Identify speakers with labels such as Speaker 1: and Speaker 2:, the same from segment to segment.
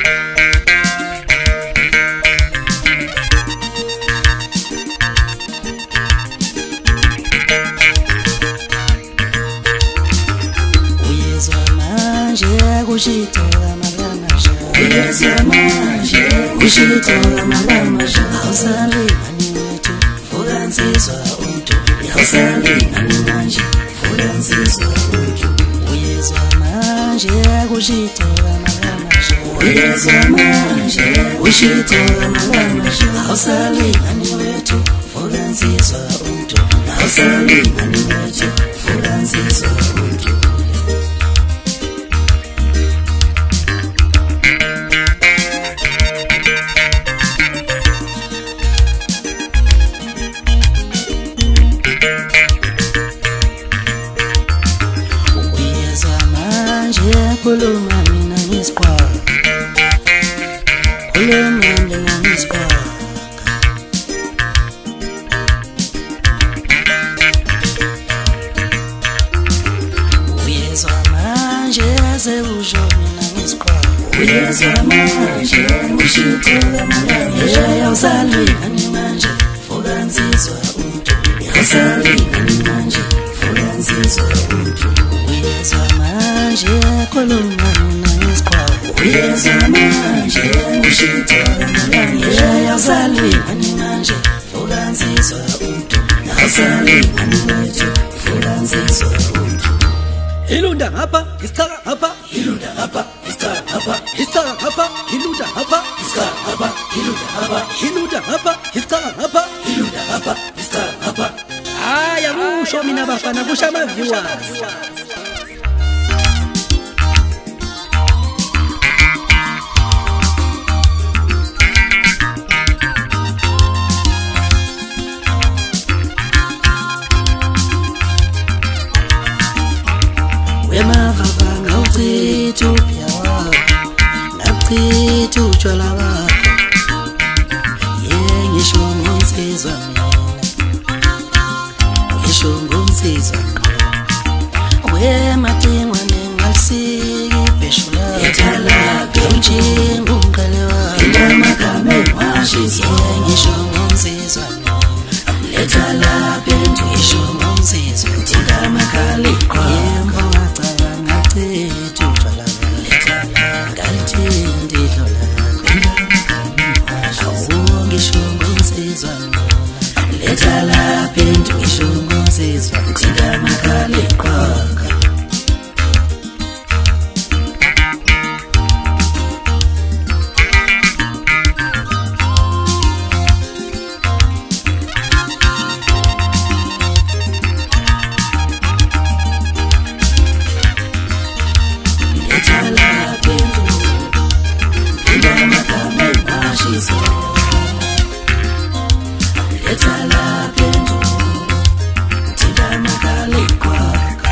Speaker 1: Ushitola malamasha uyezwa manje ushitola malamasha awusali maniwethu vuka nsizwa umuntu awusali manje vuka nsizwa umuntu uyezwa manje ushitola malamasha uyezwa manje ushitola malamasha awusali maniwethu vuka nsizwa umuntu awusali maniwethu vuka nsizwa umuntu Kuluma mina ngisikwaga kuluma mina ngisikwaga uyezwa manje sekusho mina ngisikwaga uyezwa manje ushitola malamasha awusali manje vuka nsizwa umuntu awusali manje vuka nsizwa umuntu uyezwa manje kuluma mina ngisikwaga uyezwa manje ushitola malamasha awusali manje vuka nsizwa umuntu awusali manje vuka nsizwa umuntu
Speaker 2: Ilunda ngapha isithaka ngapha
Speaker 1: ilunda ngapha isithaka ngapha
Speaker 2: isithaka ngapha ilunda ngapha
Speaker 1: isithaka ngapha ilunda ngapha
Speaker 2: ilunda ngapha isithaka ngapha
Speaker 1: ilunda ngapha isithaka ngapha
Speaker 2: haya kusho mina bafana kusho ama-viewers
Speaker 1: Wemavavanga uchitha upya wakho nakuchitha utshwala bakho ngisho ngomsizwa mina ngisho ngomsizwa wemadingwane ngalisiki ibheshu lakho yethalaphi umjingo umqale wakho intamagame washisa ngisho ngomsizwa mina lethalaphi ngisho ngomsizwa tingamakali kwakho Letala pintu ngisho ngomsizwa tingamakali kwakho letala pintu tingamakali washisa letala pintu tingamakali kwakho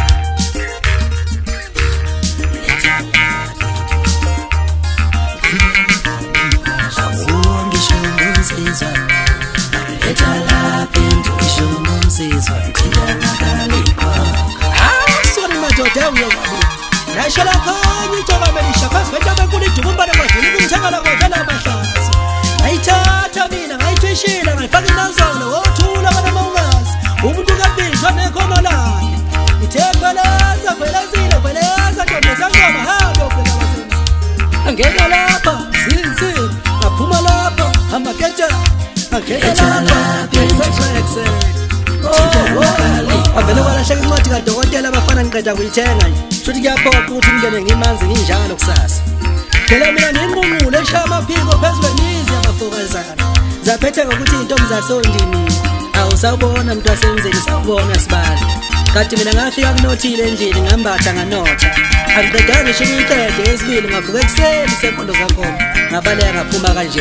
Speaker 1: ngisho ngomsizwa letala pintu ngisho ngomsizwa tingamakali kwakho
Speaker 2: sorry madoda uyowabu nasho lakhanya itoba melisha phansi kwentaba enkulu idubumbana kwavela kumthengala kwavela amahlazi ngayithatha mina ngayithwishila ngayifaka inazolo wothula abana ungazi umuntu kabizwa nekhono lakhe ngithekheleza velazile veleza ntombi zangoma hambe ofela wasenzi angena lapha zinzini ngaphuma lapha amaketha angena lapha avele kwalahleka incwadi kadokotela abafana ngiqeda kuyithenga shuthi kuyaphoqa ukuthi ngingene ngimanzi nginjalo kusasa phela mina nginqunqule eshaya amaphiko phezu kwemizi yabafokazana zaphethe ngokuthi intombi zasondini awusawubona mntu wasenzeni sawubona sibali kade mina ngafika kunothile endlini ngambatha nganotha angiqedanga ngisho iqede yesibili ngavuka ekuseni sempondo zakhona ngabaleka ngaphuma kanje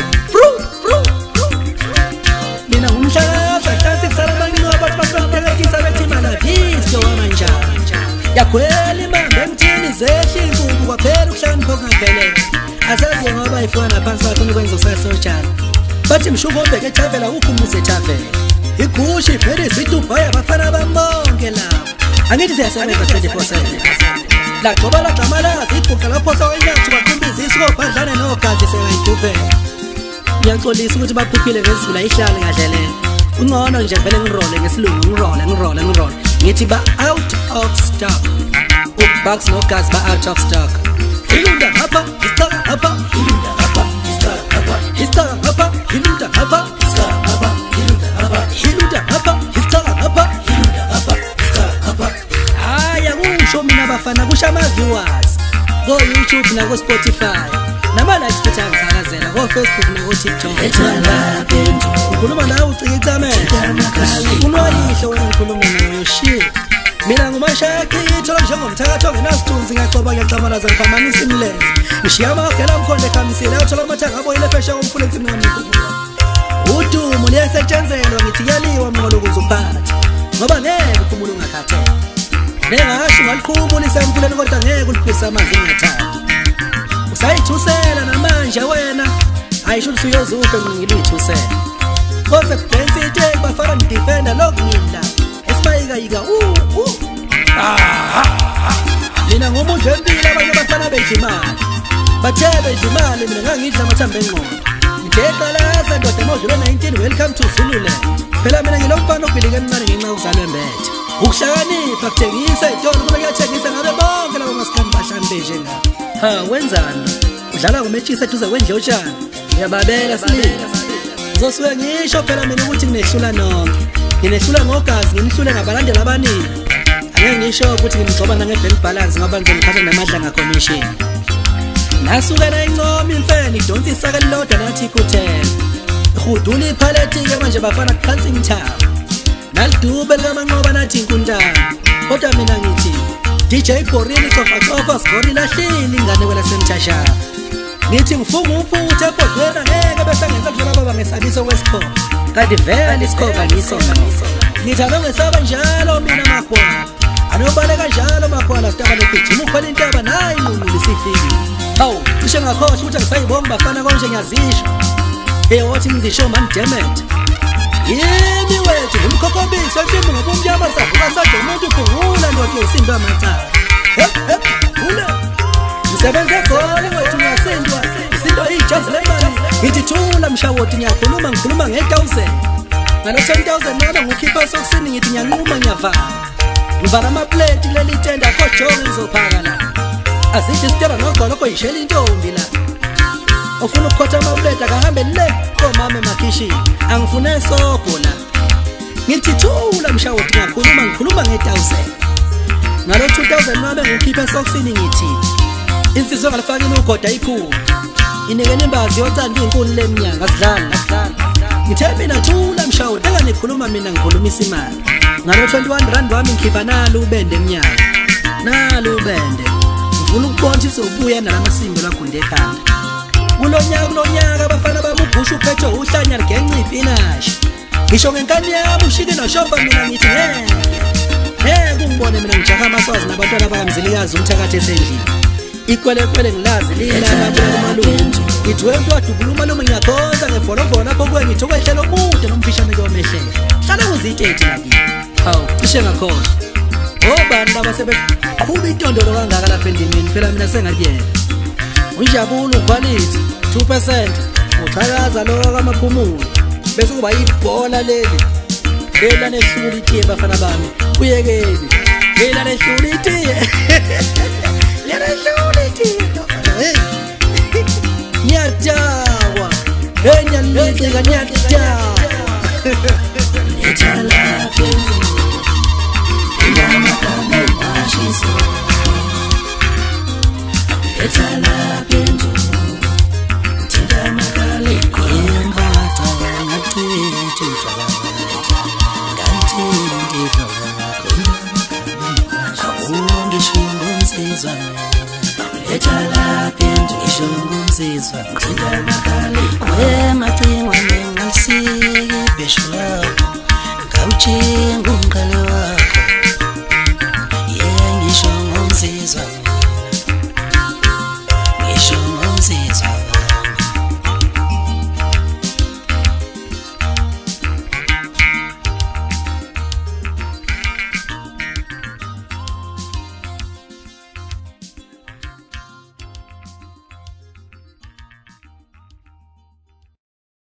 Speaker 2: mina ngumhlaza hlasi kusala abancane abantu basaphekisa bethima laphisto wamanjanja yakhwela imambe emthini zehla inkuku kwaphela ukuhlakanipha okungaphelele asaziye ngoba ifuna phansi bafuna ukwenza usasojana bathi mshuko obheke ethavela ukho umuze ethavela igushi iphele isitubhaya abafana bamonke lapho angithi siyasebenza 24/7 la ngoba la gama lazi iguqa lapho sawenyathi kwaqimbiza asuka ubhadlane nogazi sewayiduphela. Ngiyaxolisa ukuthi baphuphile ngezulu ayihlali kahle le. Ungcono nje vele ngirole ngesilungu ngirole. Ngithi ba out of stock. Ubucks nogazi ba out of stock. Hilunda hapa, istaka hapa, hilunda hapa, istaka hapa, istaka hapa, hilunda hapa, istaka hapa, hilunda hapa, hilunda hapa, istaka hapa, hilunda hapa, istaka hapa. Haya ngisho mina bafana kusha ama viewers. Go YouTube na go Spotify. Nama likes futhi angizakazela go Facebook na go TikTok.
Speaker 1: Ethala phendu
Speaker 2: Ukhuluma nawe ucikicame. Unoyihlo wena ngikhuluma nayo shit. Mina ngumashayakitho njengomthakatho ngenasithunzi ngiyaqoba ngiyacabalaza ngiphamanisa imlenze. Ngishiya amagela amkhonde khamisile uthola amathanga aboyile phesha komfula emthini wami. Udumo liyasetshenzelwa ngithi kuyaliwa mngolo ukuze uphathe. Ngoba ngeke uphumule ungakhathele. Nengasho ngaliqhubulisa emfuleni kodwa ngeke uliphisa amanzi ngingathandi. Usayithusela namanje wena. Ayisho ukuthi uyozufe ngilithusela. Kose kubhensi ite bafana ndidefender lokunila. Esibayika mina ngomuntu empilo abanye bafana bejimali. Bathe bejimali mina ngangidla amathambo engqondo. Ngiqalaza ndoda modlo 19 welcome to Zululand. Phela mina ngilomfana obhilike emncane ngenxa uzalwe mbethe. Ukuhlakanipha kuthengisa itolo kube kuyathengisa ngabe bonke labo masikani bashani beje nga. Wenzani? Udlala ngometshisa eduze kwendlotshana. Uyababela silila. Ngizosuke ngisho phela mina ukuthi nginehlula nonke. Nginehlula ngogazi nginihlule ngabalandeli abaningi. Angeke ngisho ukuthi ngimgcoba nange-bank balance ngoba ngizongiphatha namadla nga-commission. Nasukela incoma imfene idonsa isaka elilodwa nathi kuthela. Ihudula iphalethi-ke manje bafana kuqhansing town. Nalidube likamanqoba nathi inkuntana. Kodwa mina ngithi DJ Borini cofa sigori lahlile ingane kwelasemthashana. Ngithi ngifunga uphutha ebhodweni ngeke bese ngenza kudlala baba ngesabiso kwesikhoba. Kanti vele isikhoba ngisona. Ngithanda ngesaba njalo mina makhwala. Anobale kanjalo makhwala sitaba legijima ukhona intaba nayi inqunqulu isifiki. Hawu, cishe ngakhohlwa ukuthi angisayibonga bafana konje ngiyazisho. Wathi ngizisho man damn it. Yimi wethu ngumkhokhobiso emfimbi ngobumnyama savuka sadla umuntu uphungula ndoda usindo amathanga. Ule. Ngisebenze khona wethu ngiyasindwa. Isindo ijazi lemali. Ngithi thula mshawoti ngikhuluma nge-1000. Ngalo 10,000 nami ngikhipha sokusini ngithi ngiyanquma ngiyavala. Ngivala amaplate leli tenda khojonga ngizophaka la. Asithi sitela nogqolo koyishela intombi la. Ufuna ukukhotha amaplate akahambe le komama emakhishini. Angifune soko la. Ngithi thula mshawoti ngikhuluma nge-1000. Ngalo 2000 nami ngikhipha sokusini ngithi insizwe ngalifakini ugoda ikhulu. Inekene imbazi yocanda inkuni leminyanga sidlala. Ngithe mina thula mshawoti enganikhuluma mina ngikhulumisa imali. Ngalo 21 rand wami ngikhipha nalo ubende eminyaka. Nalo ubende. Ngifuna ukubona izobuya nalamasimbi lagunde ekhanda. Kulonyaka abafana bami ubhusha uphethe uhlanya ligenciphi inashi. Ngisho ngenkani yami ushike noshopha mina ngithi kungibone mina ngijaha amaswazi nabantwana bakamzilikazi umthakathe esendlini. Ikwele ngilazi lila malume. Ngithi wento wadubula umalume ngiyakhonza ngefonovona apho kuwe ngithi okwehlela omude nomfishane kuyomehlela. Hlala kuzithethe lakini. Hawu, cishe ngakhohlwa. Obani laba sebeqhuba intondolo kangaka lapha endimini phela mina sengakuyena. Unjabulo quality 2%. Uxhakaza lo kamaphumulo. Bese kuba ibhola leli. Lela nehlula itiye bafana bami. Uyekeli. Lela nehlula itiye. Lela nehlula itiye. Nyatawa. Nyalika nyatawa.
Speaker 1: ethala phendu inamagama ashiso. Ethala phendu thina makale kwembatha ngacinga utshwala. Ngisho ethala phendu ngisho ngumzizwa ngithinta makale kwemacingwane ngasiki besho lapho ngawutshinga umqale